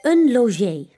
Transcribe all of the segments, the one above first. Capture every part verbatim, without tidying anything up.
Een logé.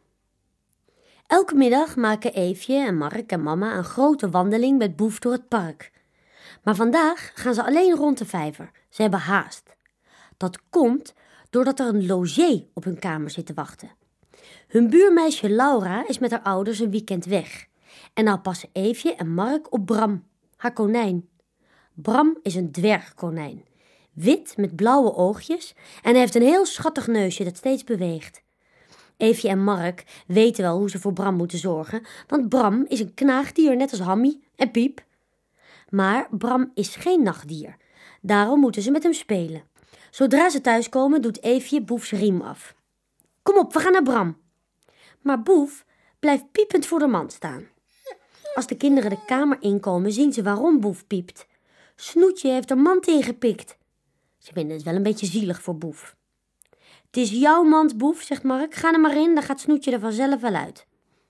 Elke middag maken Eefje en Mark en mama een grote wandeling met Boef door het park. Maar vandaag gaan ze alleen rond de vijver. Ze hebben haast. Dat komt doordat er een logé op hun kamer zit te wachten. Hun buurmeisje Laura is met haar ouders een weekend weg. En nou passen Eefje en Mark op Bram, haar konijn. Bram is een dwergkonijn. Wit met blauwe oogjes en hij heeft een heel schattig neusje dat steeds beweegt. Eefje en Mark weten wel hoe ze voor Bram moeten zorgen, want Bram is een knaagdier net als Hammy en Piep. Maar Bram is geen nachtdier, daarom moeten ze met hem spelen. Zodra ze thuiskomen doet Eefje Boefs riem af. Kom op, we gaan naar Bram. Maar Boef blijft piepend voor de mand staan. Als de kinderen de kamer inkomen zien ze waarom Boef piept. Snoetje heeft de mand ingepikt. Ze vinden het wel een beetje zielig voor Boef. Het is jouw mand, Boef, zegt Mark. Ga er maar in, dan gaat Snoetje er vanzelf wel uit.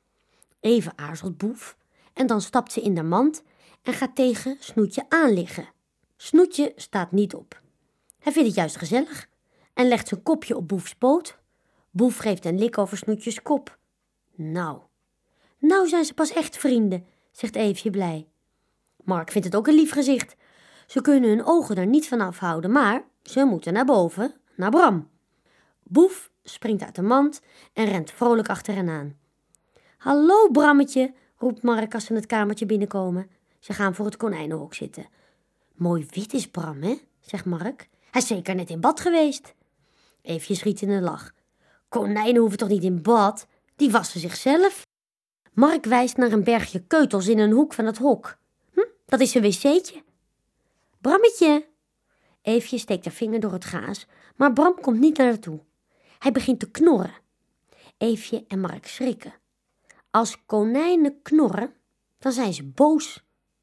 Even aarzelt Boef en dan stapt ze in de mand en gaat tegen Snoetje aanliggen. Snoetje staat niet op. Hij vindt het juist gezellig en legt zijn kopje op Boefs poot. Boef geeft een lik over Snoetjes kop. Nou, nou zijn ze pas echt vrienden, zegt Eefje blij. Mark vindt het ook een lief gezicht. Ze kunnen hun ogen er niet van afhouden, maar ze moeten naar boven, naar Bram. Boef springt uit de mand en rent vrolijk achter hen aan. Hallo Brammetje, roept Mark als ze het kamertje binnenkomen. Ze gaan voor het konijnenhok zitten. Mooi wit is Bram, hè, zegt Mark. Hij is zeker net in bad geweest. Eefje schiet in de lach. Konijnen hoeven toch niet in bad? Die wassen zichzelf. Mark wijst naar een bergje keutels in een hoek van het hok. Hm, dat is een wc'tje. Brammetje. Eefje steekt haar vinger door het gaas, maar Bram komt niet naar haar toe. Hij begint te knorren. Eefje en Mark schrikken. Als konijnen knorren, dan zijn ze boos.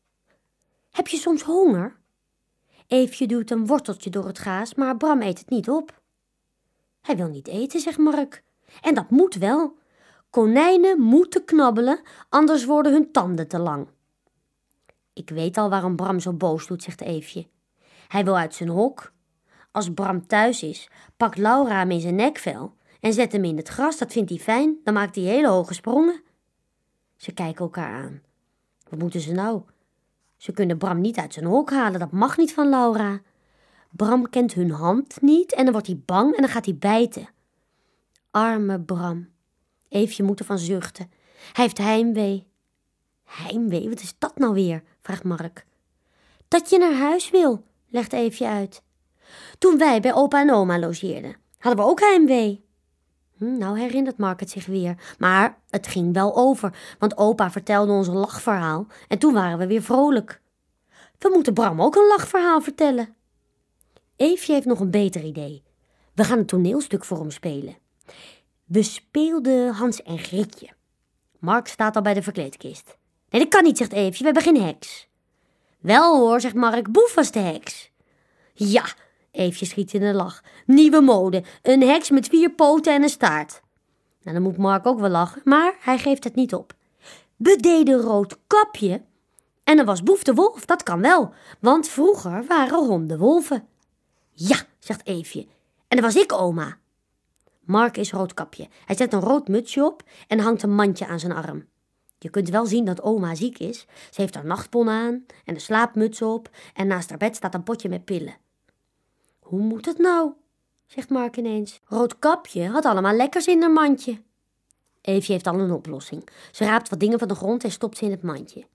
Heb je soms honger? Eefje duwt een worteltje door het gaas, maar Bram eet het niet op. Hij wil niet eten, zegt Mark. En dat moet wel. Konijnen moeten knabbelen, anders worden hun tanden te lang. Ik weet al waarom Bram zo boos doet, zegt Eefje. Hij wil uit zijn hok. Als Bram thuis is, pakt Laura hem in zijn nekvel en zet hem in het gras. Dat vindt hij fijn, dan maakt hij hele hoge sprongen. Ze kijken elkaar aan. Wat moeten ze nou? Ze kunnen Bram niet uit zijn hok halen, dat mag niet van Laura. Bram kent hun hand niet en dan wordt hij bang en dan gaat hij bijten. Arme Bram. Eefje moet ervan zuchten. Hij heeft heimwee. Heimwee, wat is dat nou weer? Vraagt Mark. Dat je naar huis wil, legt Eefje uit. Toen wij bij opa en oma logeerden, hadden we ook heimwee. Hm, nou herinnert Mark het zich weer. Maar het ging wel over, want opa vertelde ons een lachverhaal en toen waren we weer vrolijk. We moeten Bram ook een lachverhaal vertellen. Eefje heeft nog een beter idee. We gaan een toneelstuk voor hem spelen. We speelden Hans en Grietje. Mark staat al bij de verkleedkist. Nee, dat kan niet, zegt Eefje, we hebben geen heks. Wel hoor, zegt Mark, Boef was de heks. Ja, Eefje schiet in de lach. Nieuwe mode, een heks met vier poten en een staart. Nou, dan moet Mark ook wel lachen, maar hij geeft het niet op. We deden Roodkapje en dan was Boef de wolf, dat kan wel, want vroeger waren honden wolven. Ja, zegt Eefje, en dan was ik oma. Mark is Roodkapje. Hij zet een rood mutsje op en hangt een mandje aan zijn arm. Je kunt wel zien dat oma ziek is. Ze heeft haar nachtpon aan en een slaapmuts op en naast haar bed staat een potje met pillen. Hoe moet het nou? Zegt Mark ineens. Roodkapje had allemaal lekkers in haar mandje. Eefje heeft al een oplossing. Ze raapt wat dingen van de grond en stopt ze in het mandje.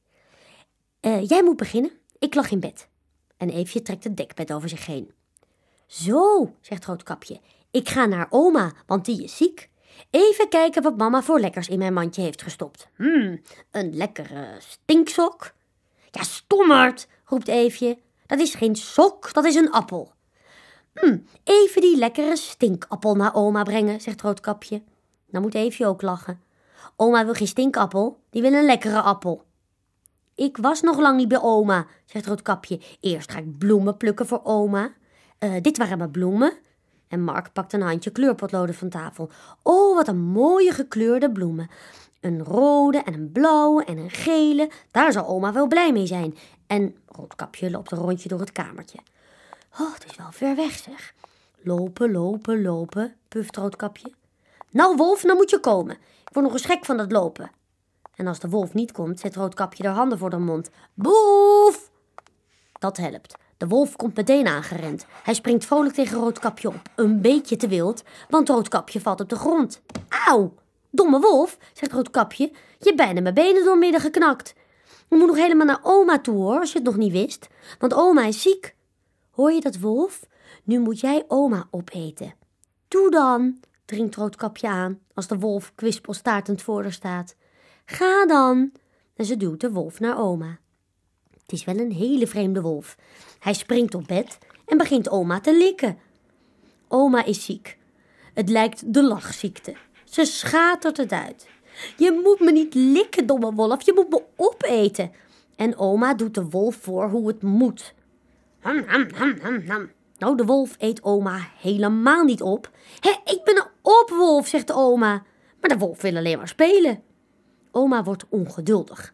Uh, jij moet beginnen. Ik lag in bed. En Eefje trekt het dekbed over zich heen. Zo, zegt Roodkapje. Ik ga naar oma, want die is ziek. Even kijken wat mama voor lekkers in mijn mandje heeft gestopt. Hmm, een lekkere stinksok. Ja, stommerd, roept Eefje. Dat is geen sok, dat is een appel. Hmm, even die lekkere stinkappel naar oma brengen, zegt Roodkapje. Dan moet Eefje ook lachen. Oma wil geen stinkappel, die wil een lekkere appel. Ik was nog lang niet bij oma, zegt Roodkapje. Eerst ga ik bloemen plukken voor oma. Uh, dit waren mijn bloemen. En Mark pakt een handje kleurpotloden van tafel. Oh, wat een mooie gekleurde bloemen. Een rode en een blauwe en een gele. Daar zal oma wel blij mee zijn. En Roodkapje loopt een rondje door het kamertje. Oh, het is wel ver weg, zeg. Lopen, lopen, lopen, puft Roodkapje. Nou wolf, nou moet je komen. Ik word nog eens gek van dat lopen. En als de wolf niet komt, zet Roodkapje haar handen voor de mond. Boef! Dat helpt. De wolf komt meteen aangerend. Hij springt vrolijk tegen Roodkapje op. Een beetje te wild, want Roodkapje valt op de grond. Auw! Domme wolf, zegt Roodkapje. Je hebt bijna mijn benen doormidden geknakt. Je moet nog helemaal naar oma toe, hoor, als je het nog niet wist. Want oma is ziek. Hoor je dat, wolf? Nu moet jij oma opeten. Doe dan, dringt Roodkapje aan, als de wolf kwispelstaartend voor haar staat. Ga dan. En ze duwt de wolf naar oma. Het is wel een hele vreemde wolf. Hij springt op bed en begint oma te likken. Oma is ziek. Het lijkt de lachziekte. Ze schatert het uit. Je moet me niet likken, domme wolf. Je moet me opeten. En oma doet de wolf voor hoe het moet. Ham, ham, ham, ham, ham. Nou, de wolf eet oma helemaal niet op. Hé, ik ben een opwolf, zegt de oma. Maar de wolf wil alleen maar spelen. Oma wordt ongeduldig.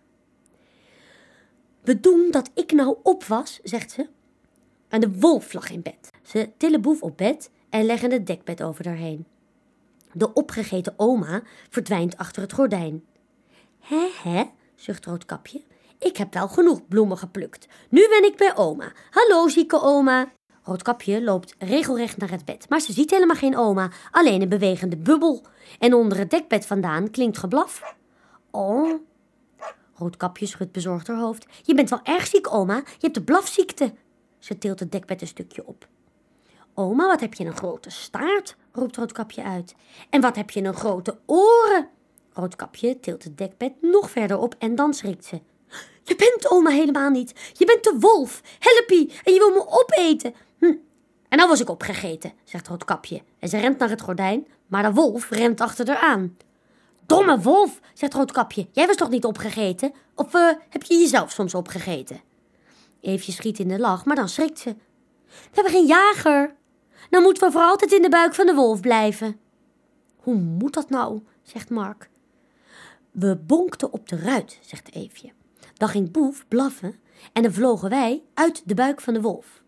We doen dat ik nou op was, zegt ze. En de wolf lag in bed. Ze tillen Boef op bed en leggen het dekbed over haar heen. De opgegeten oma verdwijnt achter het gordijn. Hè, hè, zucht Roodkapje. Ik heb wel genoeg bloemen geplukt. Nu ben ik bij oma. Hallo, zieke oma. Roodkapje loopt regelrecht naar het bed, maar ze ziet helemaal geen oma, alleen een bewegende bubbel. En onder het dekbed vandaan klinkt geblaf. Oh, Roodkapje schudt bezorgd haar hoofd. Je bent wel erg ziek, oma. Je hebt de blafziekte. Ze tilt het dekbed een stukje op. Oma, wat heb je een grote staart, roept Roodkapje uit. En wat heb je een grote oren. Roodkapje tilt het dekbed nog verder op en dan schrikt ze. Je bent oma helemaal niet. Je bent de wolf. Helpie. En je wil me opeten. Hm. En nou was ik opgegeten, zegt Roodkapje. En ze rent naar het gordijn, maar de wolf rent achter haar aan. Domme wolf, zegt Roodkapje. Jij was toch niet opgegeten? Of uh, heb je jezelf soms opgegeten? Eefje schiet in de lach, maar dan schrikt ze. We hebben geen jager. Dan moeten we voor altijd in de buik van de wolf blijven. Hoe moet dat nou, zegt Mark. We bonkten op de ruit, zegt Eefje. Dan ging Boef blaffen en dan vlogen wij uit de buik van de wolf.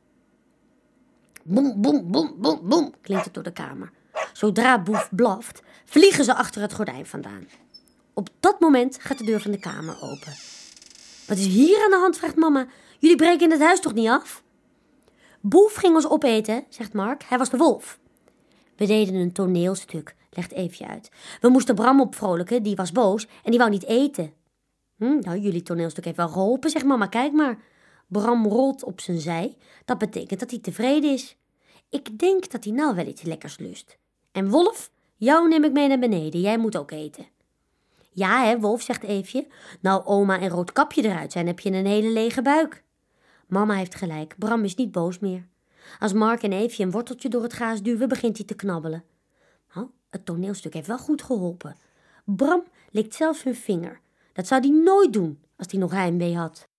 Boem, boem, boem, boem, boem, klinkt het door de kamer. Zodra Boef blaft, vliegen ze achter het gordijn vandaan. Op dat moment gaat de deur van de kamer open. Wat is hier aan de hand, vraagt mama. Jullie breken het huis toch niet af? Boef ging ons opeten, zegt Mark. Hij was de wolf. We deden een toneelstuk, legt Eefje uit. We moesten Bram opvrolijken, die was boos en die wou niet eten. Hm, nou, jullie toneelstuk heeft wel geholpen, zegt mama. Kijk maar. Bram rolt op zijn zij. Dat betekent dat hij tevreden is. Ik denk dat hij nou wel iets lekkers lust. En Wolf, jou neem ik mee naar beneden. Jij moet ook eten. Ja, hè, Wolf, zegt Eefje. Nou, oma en Roodkapje eruit zijn, heb je een hele lege buik. Mama heeft gelijk. Bram is niet boos meer. Als Mark en Eefje een worteltje door het gaas duwen, begint hij te knabbelen. Nou, het toneelstuk heeft wel goed geholpen. Bram likt zelfs hun vinger. Dat zou hij nooit doen als hij nog heimwee had.